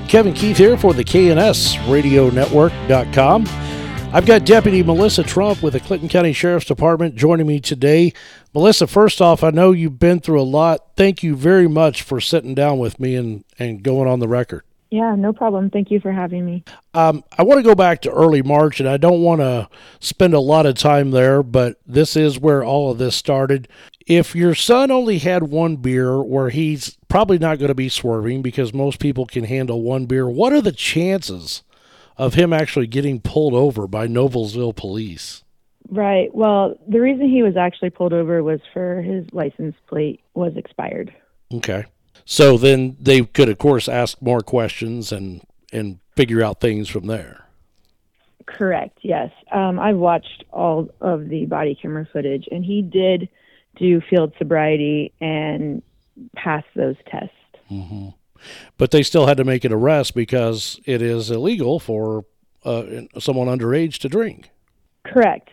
Kevin Keith here for the KNSRadioNetwork.com. I've got Deputy Melissa Trump with the Clinton County Sheriff's Department joining me today. Melissa, first off, I know you've been through a lot. Thank you very much for sitting down with me and going on the record. Yeah, no problem. Thank you for having me. I want to go back to early March, and I don't want to spend a lot of time there, but this is where all of this started. If your son only had one beer, where he's probably not going to be swerving because most people can handle one beer, what are the chances of him actually getting pulled over by Noblesville police? Right. Well, the reason he was actually pulled over was for his license plate was expired. Okay. So then they could, of course, ask more questions and figure out things from there. Correct, yes. I've watched all of the body camera footage, and he did do field sobriety and pass those tests. Mm-hmm. But they still had to make an arrest because it is illegal for someone underage to drink. Correct.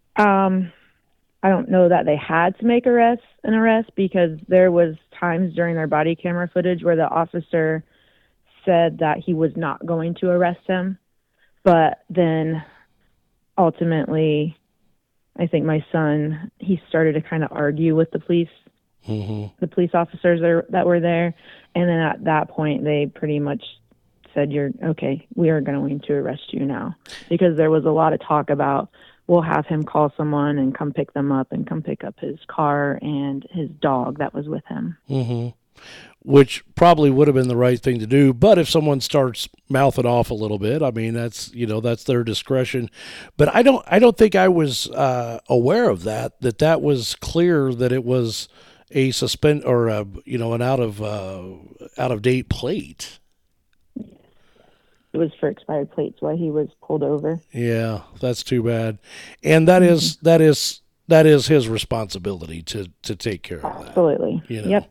I don't know that they had to make an arrest because there was times during their body camera footage where the officer said that he was not going to arrest him. But then ultimately, I think my son, he started to kind of argue with the police, the police officers that were there. And then at that point, they pretty much said, we are going to arrest you now. Because there was a lot of talk about, we'll have him call someone and come pick them up and come pick up his car and his dog that was with him. Mm-hmm. Which probably would have been the right thing to do. But if someone starts mouthing off a little bit, I mean, that's their discretion. But I don't think I was aware of that was clear that it was a suspend or an out of date plate. It was for expired plates why he was pulled over. Yeah, that's too bad. And that is his responsibility to take care of that. Absolutely. Yep.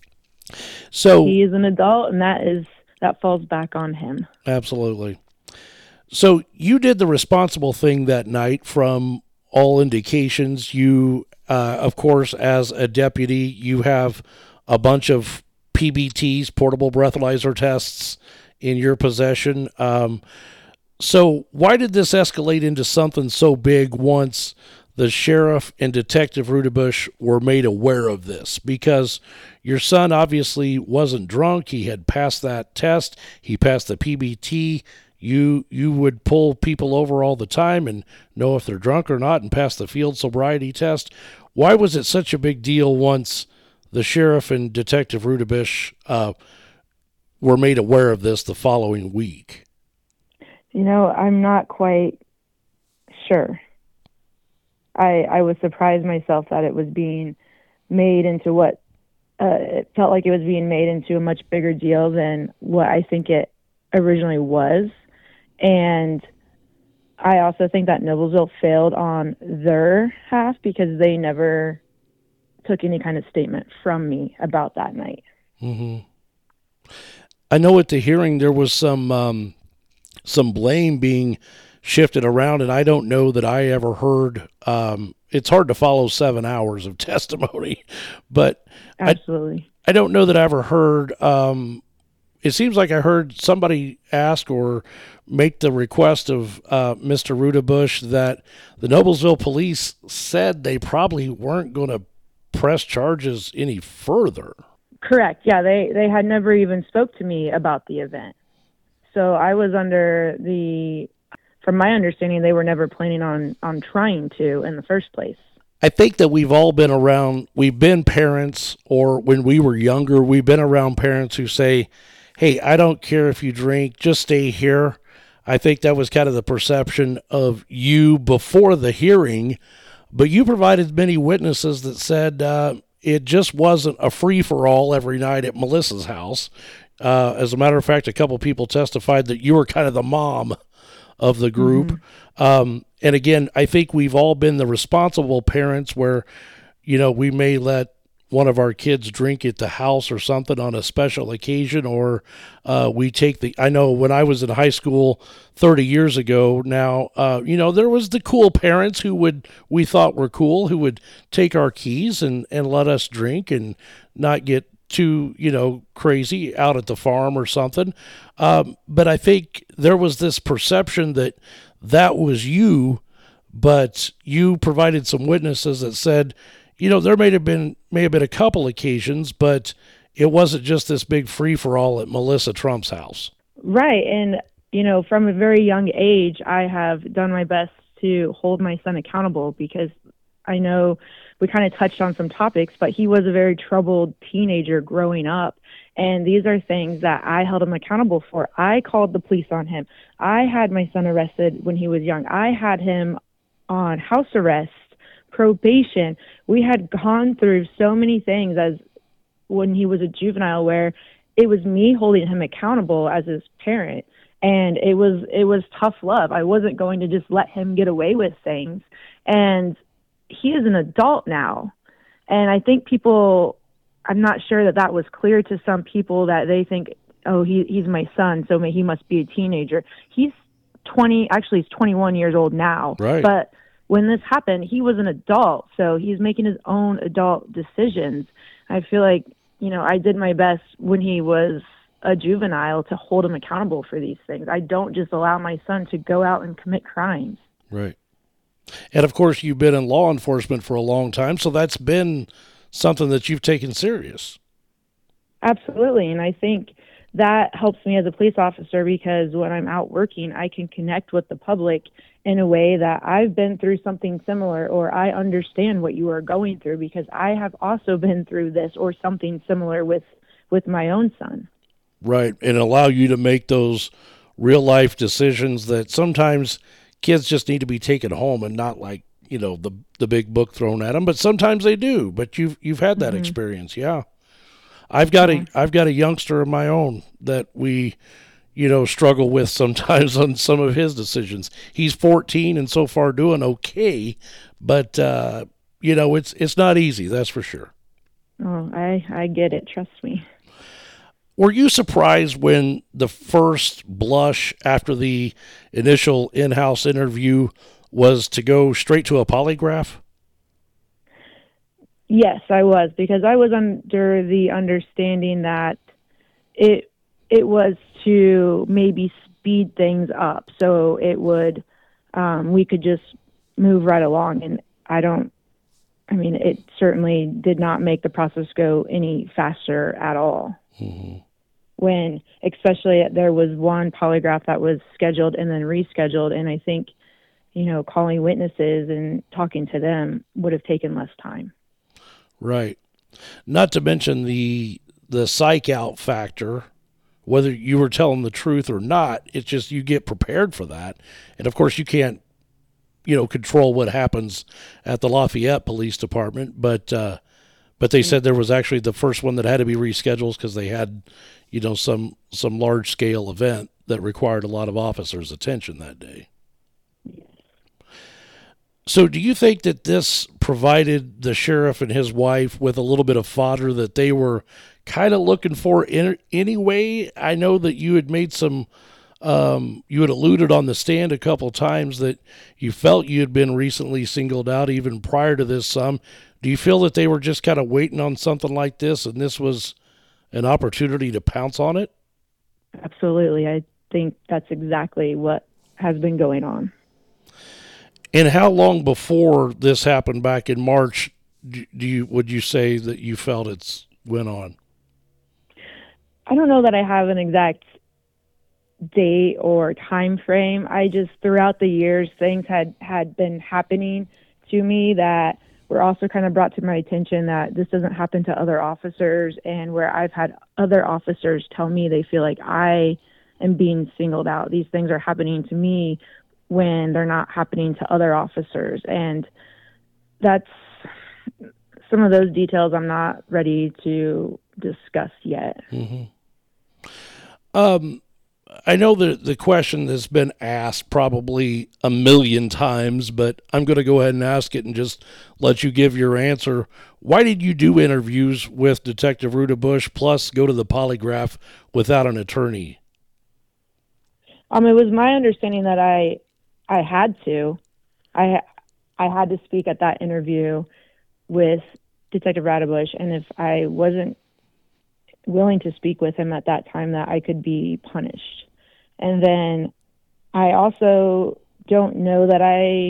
So he is an adult, and that falls back on him. Absolutely. So you did the responsible thing that night from all indications. You, of course, as a deputy, you have a bunch of PBTs, portable breathalyzer tests, in your possession. So why did this escalate into something so big once the sheriff and Detective Rudebush were made aware of this? Because your son obviously wasn't drunk. He had passed that test. He passed the PBT. You would pull people over all the time and know if they're drunk or not and pass the field sobriety test. Why was it such a big deal once the sheriff and Detective Rudebush were made aware of this the following week? I'm not quite sure. I was surprised myself that it was being made into what it felt like it was being made into a much bigger deal than what I think it originally was. And I also think that Noblesville failed on their half because they never took any kind of statement from me about that night. Mm-hmm. I know at the hearing there was some blame being shifted around, and I don't know that I ever heard. It's hard to follow 7 hours of testimony, but absolutely, I don't know that I ever heard. It seems like I heard somebody ask or make the request of Mr. Rudebush that the Noblesville police said they probably weren't going to press charges any further. Correct. Yeah, they had never even spoke to me about the event. So I was from my understanding, they were never planning on trying to in the first place. I think that we've been parents, or when we were younger, we've been around parents who say, hey, I don't care if you drink, just stay here. I think that was kind of the perception of you before the hearing, but you provided many witnesses that said it just wasn't a free-for-all every night at Melissa's house. As a matter of fact, a couple people testified that you were kind of the mom of the group. Mm-hmm. And again, I think we've all been the responsible parents where, we may let one of our kids drink at the house or something on a special occasion, or we take I know when I was in high school 30 years ago now, there was the cool parents we thought were cool, who would take our keys and let us drink and not get too, crazy out at the farm or something. But I think there was this perception that was you, but you provided some witnesses that said, there may have been a couple occasions, but it wasn't just this big free for all at Melissa Trump's house. Right. And, from a very young age, I have done my best to hold my son accountable, because I know we kind of touched on some topics, but he was a very troubled teenager growing up. And these are things that I held him accountable for. I called the police on him. I had my son arrested when he was young. I had him on house arrest, probation. We had gone through so many things as when he was a juvenile, where it was me holding him accountable as his parent. And it was tough love. I wasn't going to just let him get away with things. And he is an adult now. And I think I'm not sure that was clear to some people, that they think, oh, he's my son, so he must be a teenager. He's 21 years old now. Right. But when this happened, he was an adult, so he's making his own adult decisions. I feel like, I did my best when he was a juvenile to hold him accountable for these things. I don't just allow my son to go out and commit crimes. Right. And of course, you've been in law enforcement for a long time, so that's been something that you've taken serious. Absolutely. And I think that helps me as a police officer, because when I'm out working, I can connect with the public in a way that I've been through something similar, or I understand what you are going through, because I have also been through this or something similar with my own son. Right. And allow you to make those real life decisions that sometimes kids just need to be taken home, and not like, the big book thrown at them, but sometimes they do. But you've had that experience. Yeah. I've got a youngster of my own that we, struggle with sometimes on some of his decisions. He's 14 and so far doing okay, but it's not easy, that's for sure. Oh, I get it. Trust me. Were you surprised when the first blush after the initial in-house interview was to go straight to a polygraph? Yes, I was, because I was under the understanding that it was to maybe speed things up, so it would we could just move right along. And it certainly did not make the process go any faster at all. Mm-hmm. When, especially, there was one polygraph that was scheduled and then rescheduled, and I think, calling witnesses and talking to them would have taken less time. Right. Not to mention the psych out factor, whether you were telling the truth or not. It's just you get prepared for that. And of course you can't, control what happens at the Lafayette Police Department, but they said there was actually the first one that had to be rescheduled because they had, some large scale event that required a lot of officers' attention that day. So do you think that this provided the sheriff and his wife with a little bit of fodder that they were kind of looking for anyway? I know that you had made some, you had alluded on the stand a couple of times that you felt you had been recently singled out even prior to this. Do you feel that they were just kind of waiting on something like this, and this was an opportunity to pounce on it? Absolutely. I think that's exactly what has been going on. And how long before this happened back in March would you say that you felt it's went on? I don't know that I have an exact date or time frame. I just, throughout the years, things had been happening to me that were also kind of brought to my attention that this doesn't happen to other officers, and where I've had other officers tell me they feel like I am being singled out. These things are happening to me when they're not happening to other officers. And that's some of those details I'm not ready to discuss yet. Mm-hmm. I know that the question has been asked probably a million times, but I'm going to go ahead and ask it and just let you give your answer. Why did you do interviews with Detective Ruta Bush plus go to the polygraph without an attorney? It was my understanding that I had to. I had to speak at that interview with Detective Ruta Bush, and if I wasn't willing to speak with him at that time that I could be punished. And then I also don't know that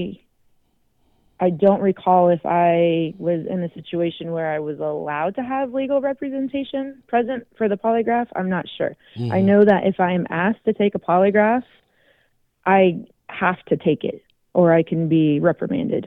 I don't recall if I was in a situation where I was allowed to have legal representation present for the polygraph. I'm not sure. I know that if I am asked to take a polygraph, I have to take it or I can be reprimanded.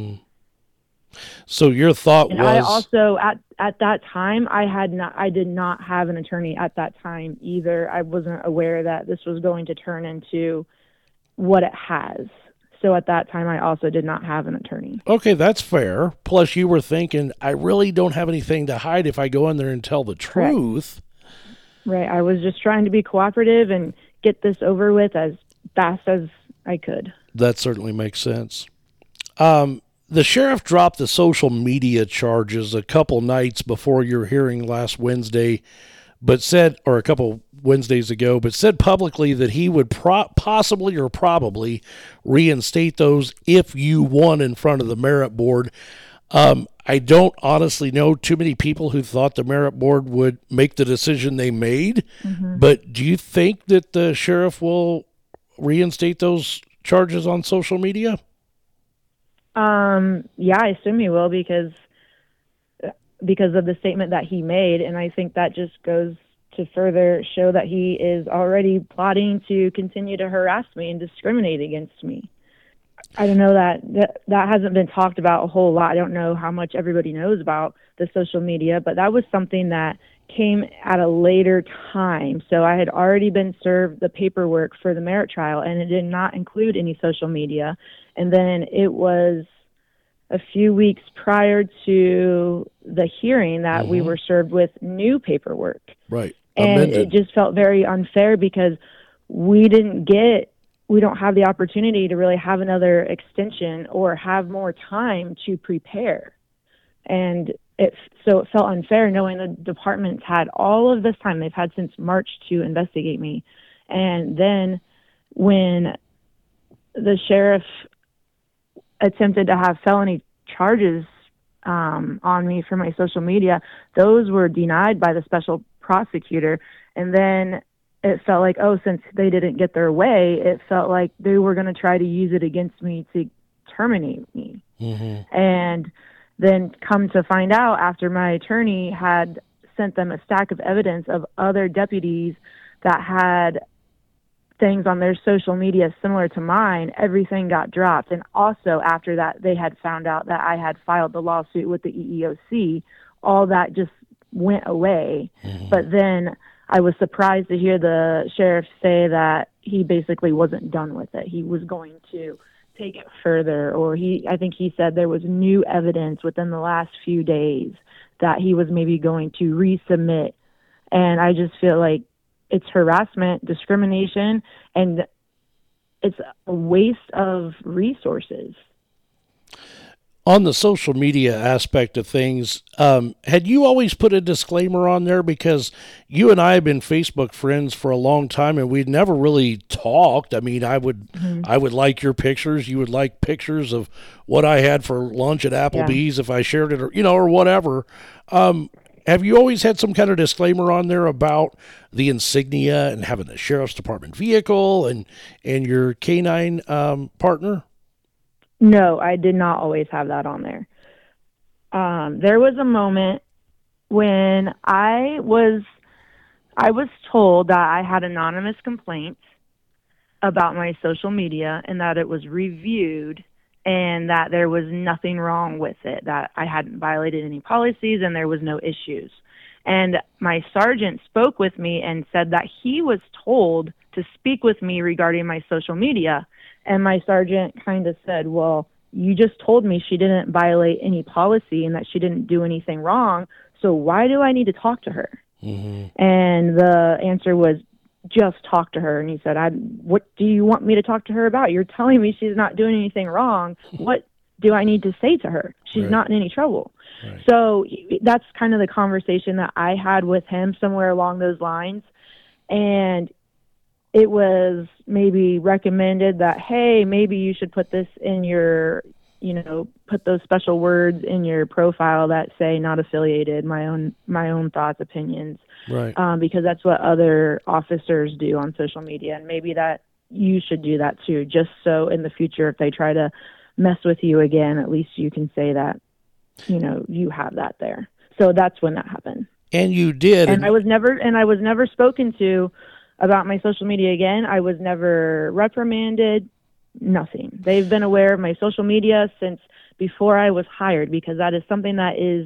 So your thought And was... I also, at that time, I did not have an attorney at that time either. I wasn't aware that this was going to turn into what it has. So at that time, I also did not have an attorney. Okay, that's fair. Plus, you were thinking, I really don't have anything to hide if I go in there and tell the truth. Right. I was just trying to be cooperative and get this over with as fast as I could. That certainly makes sense. The sheriff dropped the social media charges a couple nights before your hearing last Wednesday, but said, or a couple Wednesdays ago, but said publicly that he would possibly or probably reinstate those if you won in front of the merit board. I don't honestly know too many people who thought the merit board would make the decision they made, but do you think that the sheriff will reinstate those charges on social media? Yeah, I assume he will because of the statement that he made, and I think that just goes to further show that he is already plotting to continue to harass me and discriminate against me. I don't know that hasn't been talked about a whole lot. I don't know how much everybody knows about the social media, but that was something that came at a later time. So I had already been served the paperwork for the merit trial, and it did not include any social media. And then it was a few weeks prior to the hearing that we were served with new paperwork. Right. And Amended. it just felt very unfair because we don't have the opportunity to really have another extension or have more time to prepare. And so it felt unfair knowing the department's had all of this time. They've had since March to investigate me. And then when the sheriff attempted to have felony charges on me for my social media, those were denied by the special prosecutor. And then it felt like, since they didn't get their way, it felt like they were going to try to use it against me to terminate me. And then come to find out, after my attorney had sent them a stack of evidence of other deputies that had things on their social media similar to mine, everything got dropped. And also after that, they had found out that I had filed the lawsuit with the EEOC. All that just went away. But then I was surprised to hear the sheriff say that he basically wasn't done with it. He was going to take it further, or I think he said there was new evidence within the last few days that he was maybe going to resubmit. And I just feel like it's harassment, discrimination, and it's a waste of resources. On the social media aspect of things, had you always put a disclaimer on there? Because you and I have been Facebook friends for a long time, and we'd never really talked. I mean, I would like your pictures. You would like pictures of what I had for lunch at Applebee's if I shared it, or whatever. Have you always had some kind of disclaimer on there about the insignia and having the sheriff's department vehicle and your canine partner? No, I did not always have that on there. There was a moment when I was told that I had anonymous complaints about my social media and that it was reviewed and that there was nothing wrong with it, that I hadn't violated any policies and there was no issues. And my sergeant spoke with me and said that he was told to speak with me regarding my social media. And my sergeant kind of said, well, you just told me she didn't violate any policy and that she didn't do anything wrong. So why do I need to talk to her? And the answer was, just talk to her. And he said, what do you want me to talk to her about? You're telling me she's not doing anything wrong. What do I need to say to her? She's not in any trouble. Right. So that's kind of the conversation that I had with him, somewhere along those lines. And it was maybe recommended that, hey, maybe you should put this in your put those special words in your profile that say not affiliated, my own thoughts, opinions, Right. Because that's what other officers do on social media. And maybe that you should do that too, just so in the future, if they try to mess with you again, at least you can say that, you have that there. So that's when that happened. And you did. And I was never spoken to about my social media again. I was never reprimanded, nothing. They've been aware of my social media since before I was hired, because that is something that is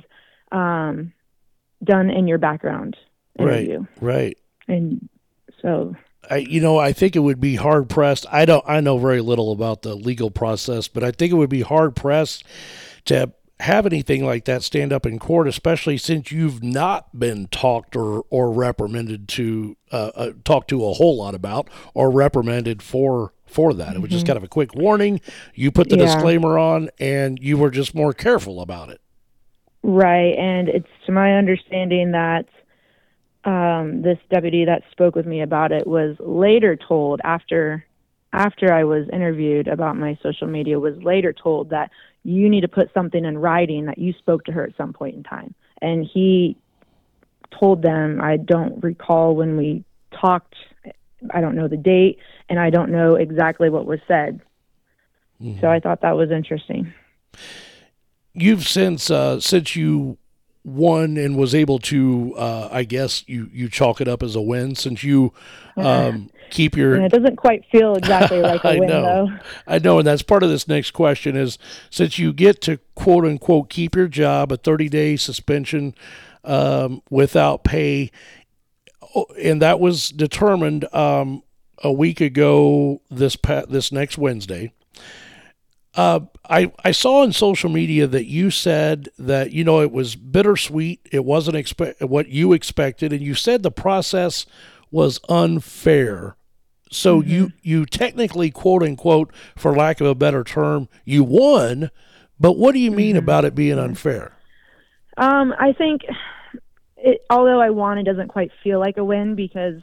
done in your background interview. Right. And so I think it would be hard pressed. I know very little about the legal process, but I think it would be hard pressed to have anything like that stand up in court, especially since you've not been talked or reprimanded to talked to a whole lot about or reprimanded for that. It was just kind of a quick warning. You put the disclaimer on, and you were just more careful about it. Right, and it's to my understanding that this deputy that spoke with me about it was later told after I was interviewed about my social media, was later told that you need to put something in writing that you spoke to her at some point in time. And he told them, I don't recall when we talked, I don't know the date, and I don't know exactly what was said. Mm-hmm. So I thought that was interesting. You've since you won and was able to, I guess you chalk it up as a win, since you keep your... And it doesn't quite feel exactly like a win, though. I know, and that's part of this next question is, since you get to, quote-unquote, keep your job, a 30-day suspension without pay, and that was determined a week ago this next Wednesday. I saw on social media that you said that, it was bittersweet. It wasn't what you expected. And you said the process was unfair. So you technically, quote unquote, for lack of a better term, you won. But what do you mean about it being unfair? I think although I won, it doesn't quite feel like a win, because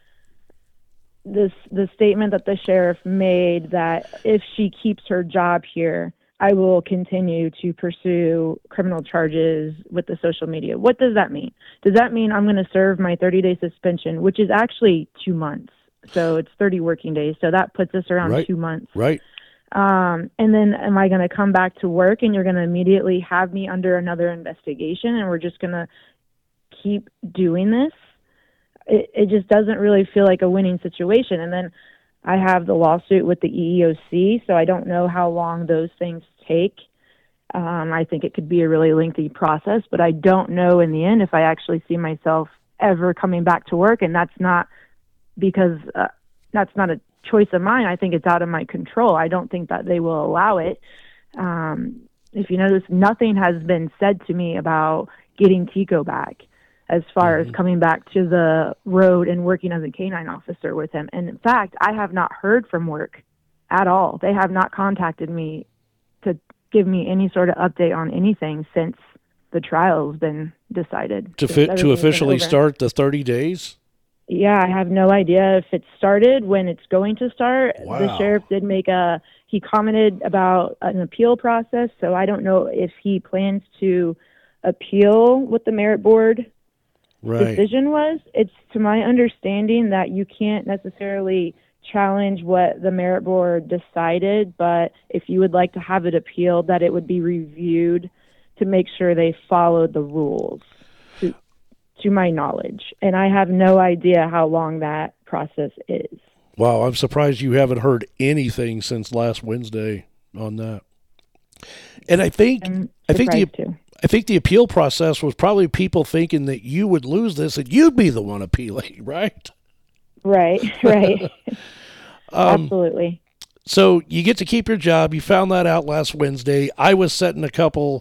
the statement that the sheriff made that if she keeps her job here, I will continue to pursue criminal charges with the social media. What does that mean? Does that mean I'm going to serve my 30-day suspension, which is actually 2 months? So it's 30 working days. So that puts us around 2 months. Right. And then am I going to come back to work and you're going to immediately have me under another investigation and we're just going to keep doing this? It just doesn't really feel like a winning situation. And then I have the lawsuit with the EEOC, so I don't know how long those things take. I think it could be a really lengthy process, but I don't know in the end if I actually see myself ever coming back to work. And that's not because that's not a choice of mine. I think it's out of my control. I don't think that they will allow it. If you notice, nothing has been said to me about getting Tico back, as far as coming back to the road and working as a canine officer with him. And in fact, I have not heard from work at all. They have not contacted me to give me any sort of update on anything since the trial has been decided. To officially start the 30 days? Yeah, I have no idea if it started, when it's going to start. Wow. The sheriff did he commented about an appeal process, so I don't know if he plans to appeal what the merit board decision was. It's to my understanding that you can't necessarily challenge what the merit board decided, but if you would like to have it appealed, that it would be reviewed to make sure they followed the rules, to my knowledge. And I have no idea how long that process is. Wow, I'm surprised you haven't heard anything since last Wednesday on that. And I think the appeal process was probably people thinking that you would lose this and you'd be the one appealing, right? Right. Absolutely. So you get to keep your job. You found that out last Wednesday. I was sitting a couple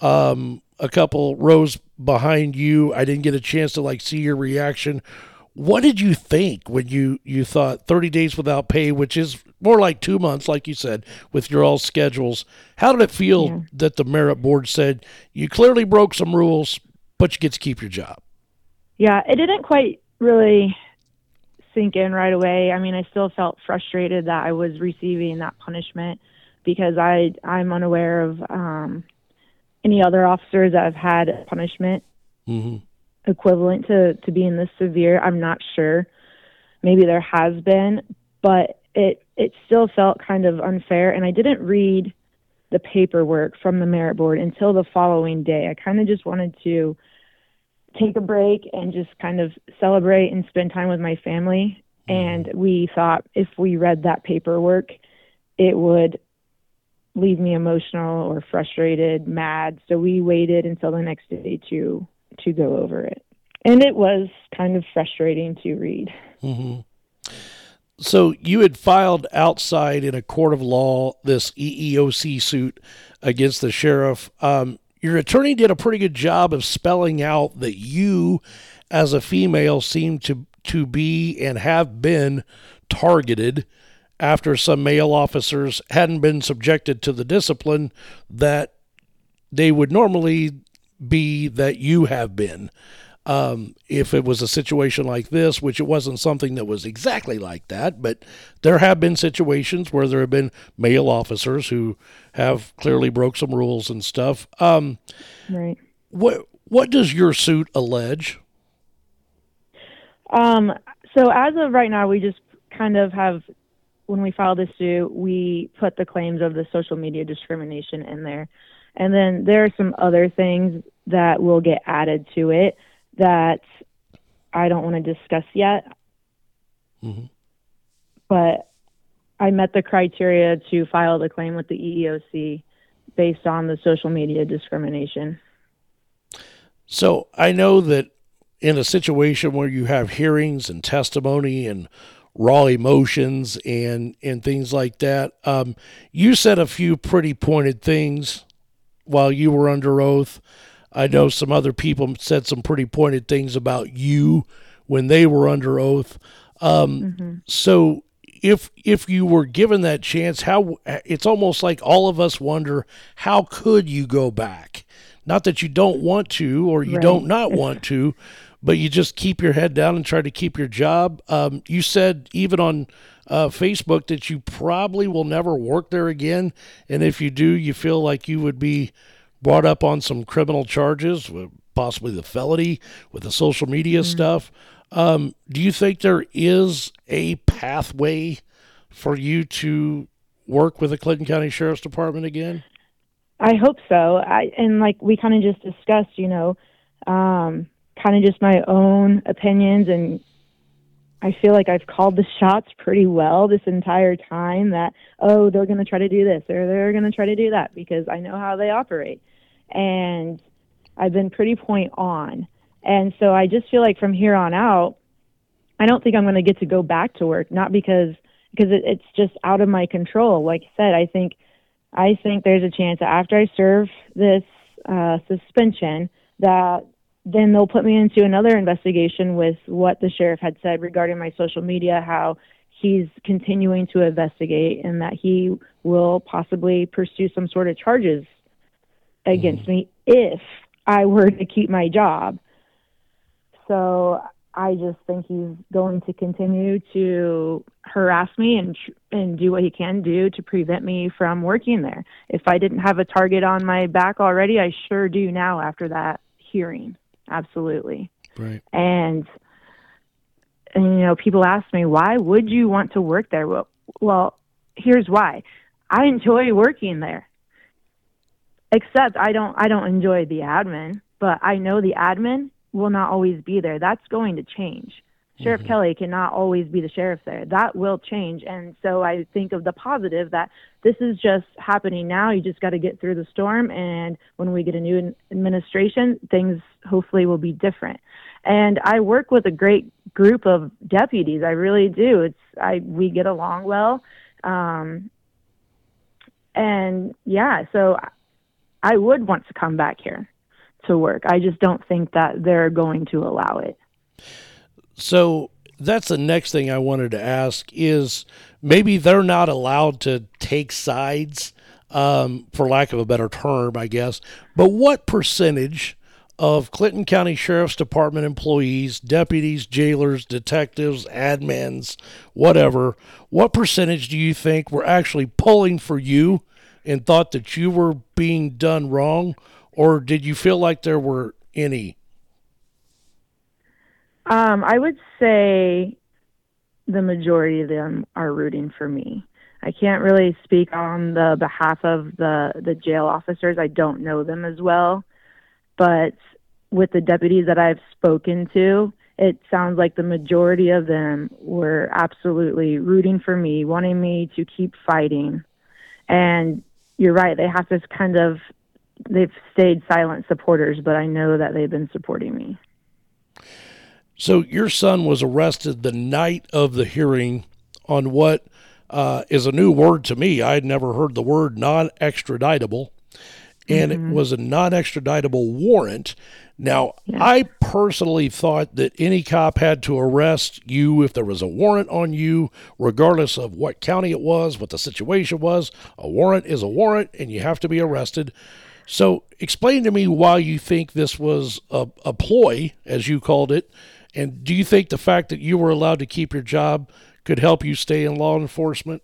rows behind you. I didn't get a chance to see your reaction. What did you think when you thought 30 days without pay, which is more like 2 months, like you said, with your all schedules? How did it feel that the merit board said you clearly broke some rules, but you get to keep your job? Yeah, it didn't quite really sink in right away. I mean, I still felt frustrated that I was receiving that punishment because I'm unaware of any other officers that have had punishment equivalent to being this severe. I'm not sure. Maybe there has been, but it still felt kind of unfair. And I didn't read the paperwork from the merit board until the following day. I kind of just wanted to take a break and just kind of celebrate and spend time with my family. And we thought if we read that paperwork, it would leave me emotional or frustrated, mad. So we waited until the next day to go over it. And it was kind of frustrating to read. Mm-hmm. So you had filed outside in a court of law this EEOC suit against the sheriff. Your attorney did a pretty good job of spelling out that you, as a female, seemed to be and have been targeted after some male officers hadn't been subjected to the discipline that they would normally be that you have been. If it was a situation like this, which it wasn't something that was exactly like that, but there have been situations where there have been male officers who have clearly broke some rules and stuff. Right. What does your suit allege? So as of right now, we just kind of have, when we filed this suit, we put the claims of the social media discrimination in there. And then there are some other things that will get added to it that I don't want to discuss yet. Mm-hmm. But I met the criteria to file the claim with the EEOC based on the social media discrimination. So I know that in a situation where you have hearings and testimony and raw emotions and things like that, you said a few pretty pointed things while you were under oath. I know some other people said some pretty pointed things about you when they were under oath. So if you were given that chance, it's almost like all of us wonder, how could you go back? Not that you don't want to or you don't not want to, but you just keep your head down and try to keep your job. You said even on Facebook that you probably will never work there again. And if you do, you feel like you would be brought up on some criminal charges, possibly the felony with the social media stuff. Do you think there is a pathway for you to work with the Clinton County Sheriff's Department again? I hope so. And like we kind of just discussed, kind of just my own opinions, and I feel like I've called the shots pretty well this entire time that, they're going to try to do this or they're going to try to do that, because I know how they operate. And I've been pretty point on. And so I just feel like from here on out, I don't think I'm going to get to go back to work, not because it's just out of my control. Like I said, I think there's a chance that after I serve this suspension that then they'll put me into another investigation with what the sheriff had said regarding my social media, how he's continuing to investigate and that he will possibly pursue some sort of charges against me if I were to keep my job. So I just think he's going to continue to harass me and do what he can do to prevent me from working there. If I didn't have a target on my back already, I sure do now after that hearing. Absolutely. Right. And people ask me, why would you want to work there? Well, here's why. I enjoy working there. Except I don't enjoy the admin, but I know the admin will not always be there. That's going to change. Sheriff Kelly cannot always be the sheriff there. That will change. And so I think of the positive that this is just happening now. You just got to get through the storm. And when we get a new administration, things hopefully will be different. And I work with a great group of deputies. I really do. We get along well. And yeah, so I would want to come back here to work. I just don't think that they're going to allow it. So that's the next thing I wanted to ask is maybe they're not allowed to take sides, for lack of a better term, I guess. But what percentage of Clinton County Sheriff's Department employees, deputies, jailers, detectives, admins, whatever, what percentage do you think were actually pulling for you and thought that you were being done wrong, or did you feel like there were any? I would say the majority of them are rooting for me. I can't really speak on the behalf of the jail officers. I don't know them as well, but with the deputies that I've spoken to, it sounds like the majority of them were absolutely rooting for me, wanting me to keep fighting. And you're right, they've stayed silent supporters, but I know that they've been supporting me. So your son was arrested the night of the hearing on what is a new word to me. I had never heard the word non-extraditable, and it was a non-extraditable warrant. Now, Yeah. I personally thought that any cop had to arrest you if there was a warrant on you, regardless of what county it was, what the situation was. A warrant is a warrant, and you have to be arrested. So explain to me why you think this was a ploy, as you called it, and do you think the fact that you were allowed to keep your job could help you stay in law enforcement?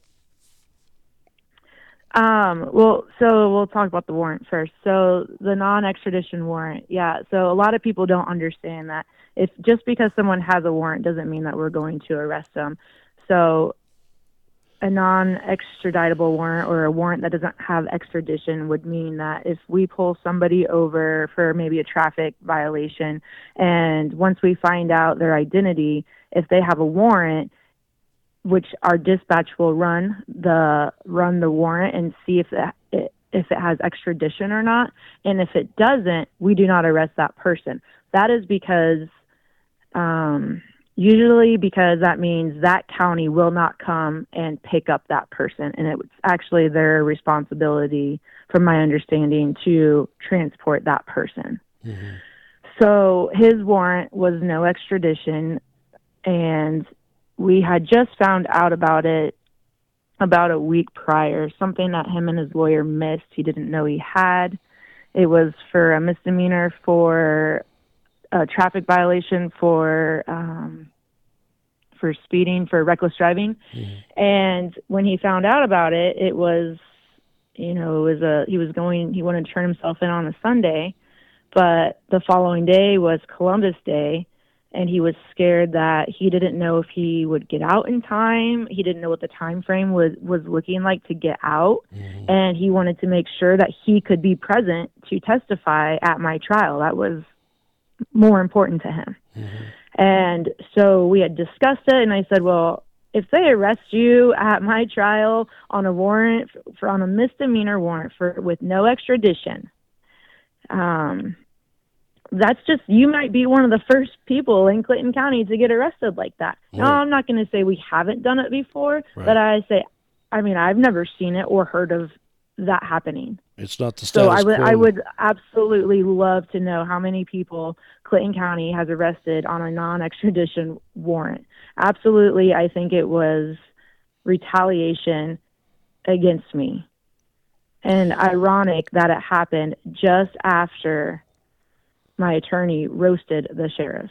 So we'll talk about the warrant first. So the non-extradition warrant, yeah. So a lot of people don't understand that if just because someone has a warrant doesn't mean that we're going to arrest them. So a non-extraditable warrant or a warrant that doesn't have extradition would mean that if we pull somebody over for maybe a traffic violation, and once we find out their identity, if they have a warrant, which our dispatch will run the warrant and see if it has extradition or not, and if it doesn't, we do not arrest that person. That is because usually because that means that county will not come and pick up that person, and it's actually their responsibility, from my understanding, to transport that person. Mm-hmm. So his warrant was no extradition, and we had just found out about it about a week prior, something that him and his lawyer missed. He didn't know he had. It was for a misdemeanor for a traffic violation for speeding, for reckless driving. Mm-hmm. And when he found out about it, he wanted to turn himself in on a Sunday, but the following day was Columbus Day, and he was scared that he didn't know if he would get out in time. He didn't know what the time frame was looking like to get out, mm-hmm. and he wanted to make sure that he could be present to testify at my trial. That was more important to him. Mm-hmm. And so we had discussed it, and I said, well, if they arrest you at my trial on a warrant on a misdemeanor warrant with no extradition, that's just, you might be one of the first people in Clinton County to get arrested like that. Right. Now, I'm not going to say we haven't done it before, right. But I've never seen it or heard of that happening. It's not the status quo. So I would absolutely love to know how many people Clinton County has arrested on a non-extradition warrant. Absolutely, I think it was retaliation against me. And ironic that it happened just after my attorney roasted the sheriff.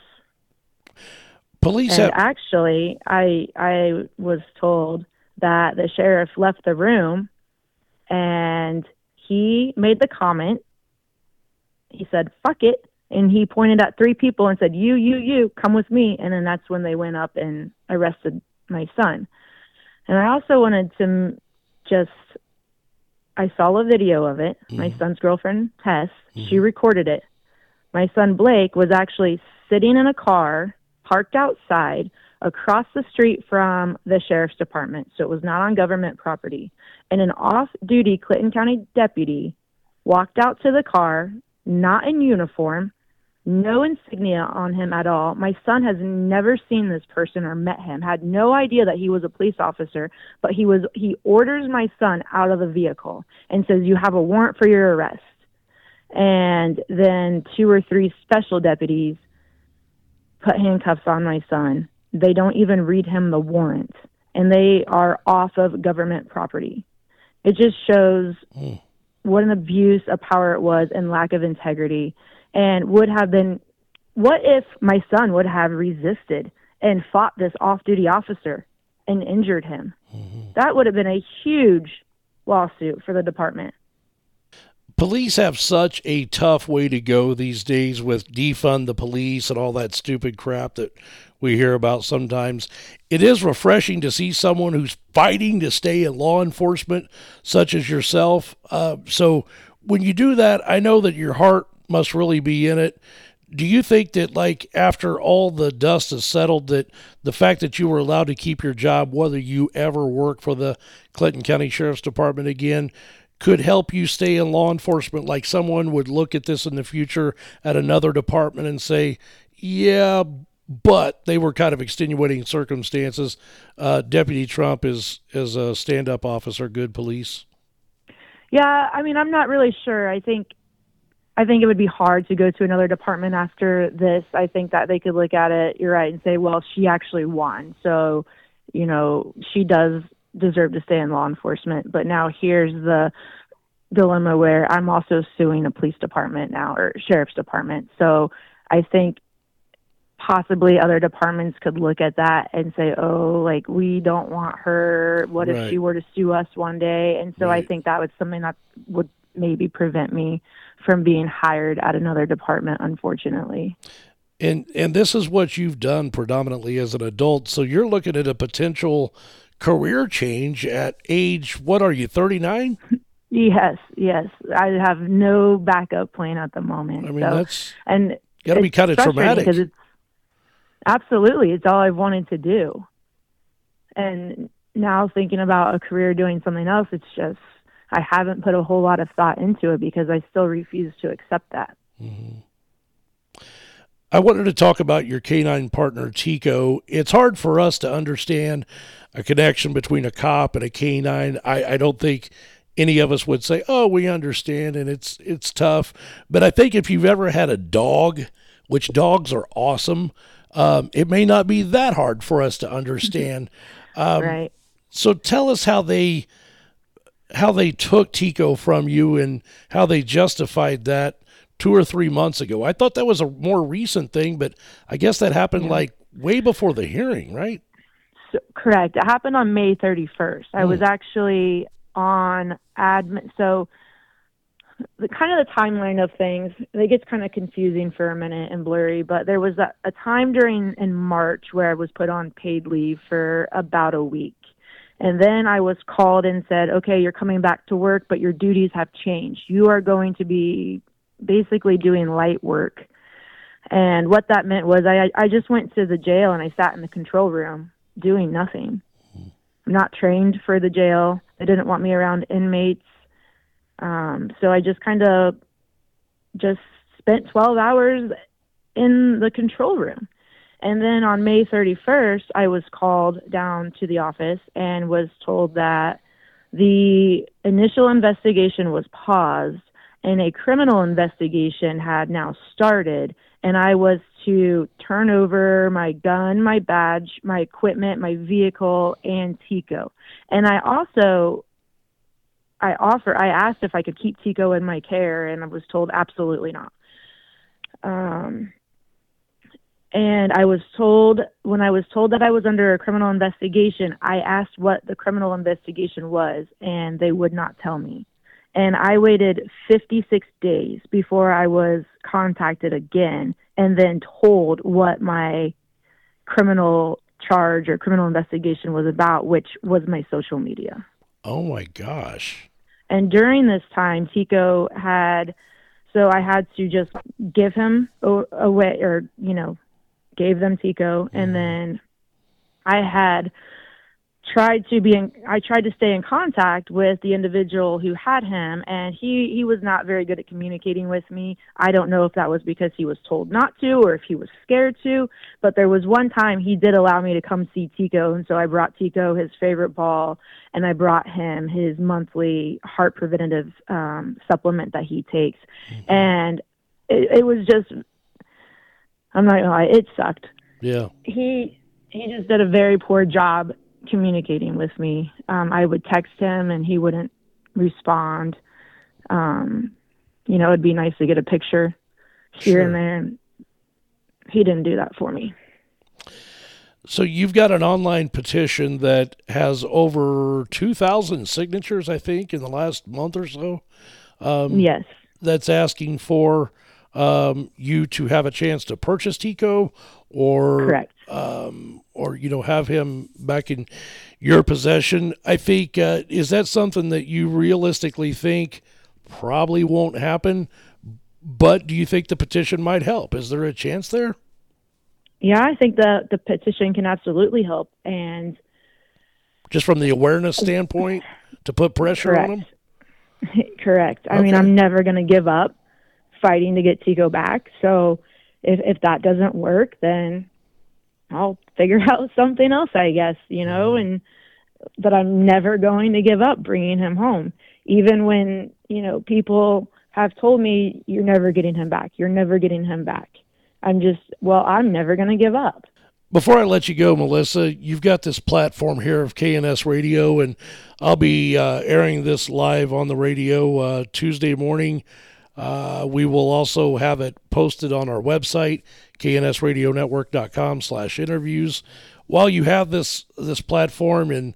Actually, I was told that the sheriff left the room and he made the comment. He said, "Fuck it." And he pointed at three people and said, you, come with me. And then that's when they went up and arrested my son. And I also wanted to I saw a video of it. Mm-hmm. My son's girlfriend, Tess, mm-hmm. she recorded it. My son, Blake, was actually sitting in a car parked outside across the street from the sheriff's department. So it was not on government property. And an off-duty Clinton County deputy walked out to the car, not in uniform, no insignia on him at all. My son has never seen this person or met him, had no idea that he was a police officer, but he orders my son out of the vehicle and says, "You have a warrant for your arrest." And then 2 or 3 special deputies put handcuffs on my son. They don't even read him the warrant, and they are off of government property. It just shows what an abuse of power it was and lack of integrity. And would have been, what if my son would have resisted and fought this off-duty officer and injured him? Mm-hmm. That would have been a huge lawsuit for the department. Police have such a tough way to go these days with defund the police and all that stupid crap that we hear about sometimes. It is refreshing to see someone who's fighting to stay in law enforcement, such as yourself. So when you do that, I know that your heart must really be in it. Do you think that, like, after all the dust is settled, that the fact that you were allowed to keep your job, whether you ever work for the Clinton County Sheriff's Department again, could help you stay in law enforcement? Like, someone would look at this in the future at another department and say, yeah, but they were kind of extenuating circumstances. Deputy Trump is a stand-up officer, good police. Yeah, I mean, I'm not really sure. I think it would be hard to go to another department after this. I think that they could look at it, you're right, and say, well, she actually won. So, you know, she does deserve to stay in law enforcement. But now here's the dilemma where I'm also suing a police department now, or sheriff's department. So I think possibly other departments could look at that and say, oh, like, we don't want her. What if she were to sue us one day? And so I think that was something that would maybe prevent me from being hired at another department, unfortunately. And this is what you've done predominantly as an adult. So you're looking at a potential career change at age, what are you, 39? Yes. I have no backup plan at the moment. I mean, that's and got to be kind of traumatic. Because it's all I've wanted to do. And now thinking about a career doing something else, it's just, I haven't put a whole lot of thought into it because I still refuse to accept that. Mm-hmm. I wanted to talk about your canine partner, Tico. It's hard for us to understand a connection between a cop and a canine. I don't think any of us would say, oh, we understand, and it's tough. But I think if you've ever had a dog, which dogs are awesome, it may not be that hard for us to understand. Right. So tell us how they took Tico from you and how they justified that 2 or 3 months ago. I thought that was a more recent thing, but I guess that happened like way before the hearing, right? So, correct. It happened on May 31st. I was actually on admin. So the timeline of things, it gets kind of confusing for a minute and blurry, but there was a time in March where I was put on paid leave for about a week. And then I was called and said, okay, you're coming back to work, but your duties have changed. You are going to be basically doing light work. And what that meant was I just went to the jail and I sat in the control room doing nothing. I'm not trained for the jail. They didn't want me around inmates. So I just kind of just spent 12 hours in the control room. And then on May 31st, I was called down to the office and was told that the initial investigation was paused and a criminal investigation had now started. And I was to turn over my gun, my badge, my equipment, my vehicle, and Tico. And I asked if I could keep Tico in my care, and I was told absolutely not. And when I was told that I was under a criminal investigation, I asked what the criminal investigation was, and they would not tell me. And I waited 56 days before I was contacted again and then told what my criminal charge or criminal investigation was about, which was my social media. Oh, my gosh. And during this time, Tico so I had to just give him away, or, gave them Tico. And then I tried to stay in contact with the individual who had him, and he was not very good at communicating with me. I don't know if that was because he was told not to or if he was scared to, but there was one time he did allow me to come see Tico, and so I brought Tico his favorite ball, and I brought him his monthly heart preventative supplement that he takes. And it was just, I'm not gonna lie, it sucked. Yeah. He just did a very poor job communicating with me. I would text him and he wouldn't respond. It'd be nice to get a picture here and there, and he didn't do that for me. So you've got an online petition that has over 2,000 signatures, I think, in the last month or so. Yes, That's asking for you to have a chance to purchase Tico, or correct. have him back in your possession. I think is that something that you realistically think probably won't happen? But do you think the petition might help? Is there a chance there? Yeah, I think the petition can absolutely help. And Just from the awareness standpoint, to put pressure on correct, them? correct. I mean, Okay. I'm never going to give up fighting to get Tico back. So if that doesn't work, then I'll figure out something else, I guess, and but I'm never going to give up bringing him home. Even when, people have told me, you're never getting him back. You're never getting him back. I'm never going to give up. Before I let you go, Melissa, you've got this platform here of KNS Radio, and I'll be airing this live on the radio Tuesday morning. We will also have it posted on our website, knsradionetwork.com/interviews. While you have this platform and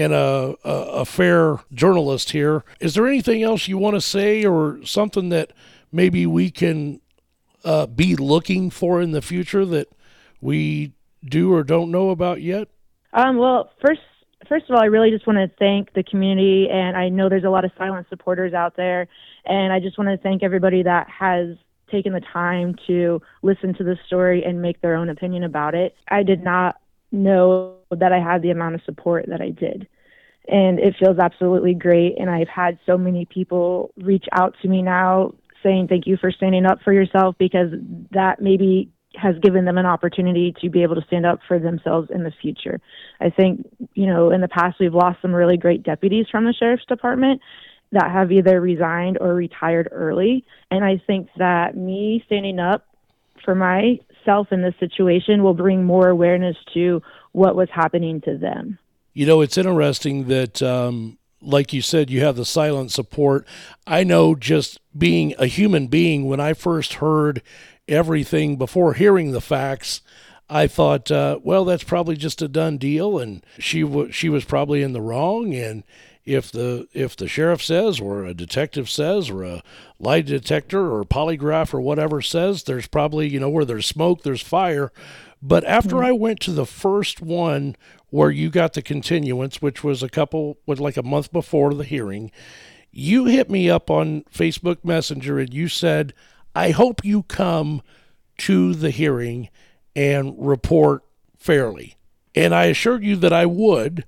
a fair journalist here, is there anything else you want to say, or something that maybe we can be looking for in the future that we do or don't know about yet? Well, first of all, I really just want to thank the community, and I know there's a lot of silent supporters out there, and I just want to thank everybody that has taken the time to listen to this story and make their own opinion about it. I did not know that I had the amount of support that I did, and it feels absolutely great. And I've had so many people reach out to me now saying thank you for standing up for yourself, because that maybe has given them an opportunity to be able to stand up for themselves in the future. I think, in the past, we've lost some really great deputies from the sheriff's department that have either resigned or retired early. And I think that me standing up for myself in this situation will bring more awareness to what was happening to them. It's interesting that, like you said, you have the silent support. I know, just being a human being, when I first heard everything before hearing the facts, I thought, well, that's probably just a done deal, and she was probably in the wrong. And if the sheriff says, or a detective says, or a lie detector or polygraph or whatever says, there's probably, where there's smoke, there's fire. But after I went to the first one where you got the continuance, which was like a month before the hearing, you hit me up on Facebook Messenger and you said, I hope you come to the hearing and report fairly. And I assured you that I would.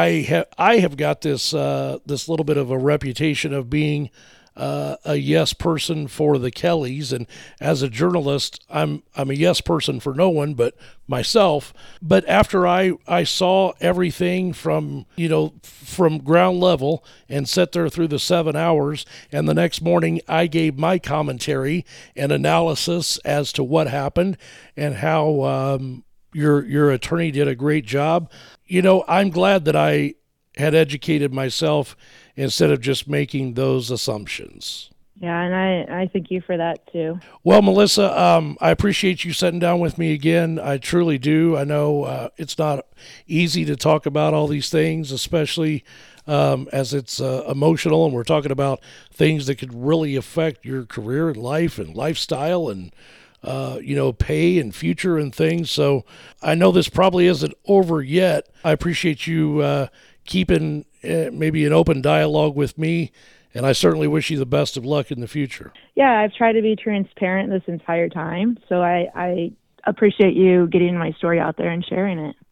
I have got this little bit of a reputation of being a yes person for the Kellys, and as a journalist, I'm a yes person for no one but myself. But after I saw everything from ground level and sat there through the 7 hours, and the next morning I gave my commentary and analysis as to what happened and how your attorney did a great job. I'm glad that I had educated myself instead of just making those assumptions. Yeah, and I thank you for that too. Well, Melissa, I appreciate you sitting down with me again. I truly do. I know it's not easy to talk about all these things, especially as it's emotional, and we're talking about things that could really affect your career and life and lifestyle and pay and future and things. So I know this probably isn't over yet. I appreciate you keeping maybe an open dialogue with me, and I certainly wish you the best of luck in the future. Yeah, I've tried to be transparent this entire time, so I appreciate you getting my story out there and sharing it.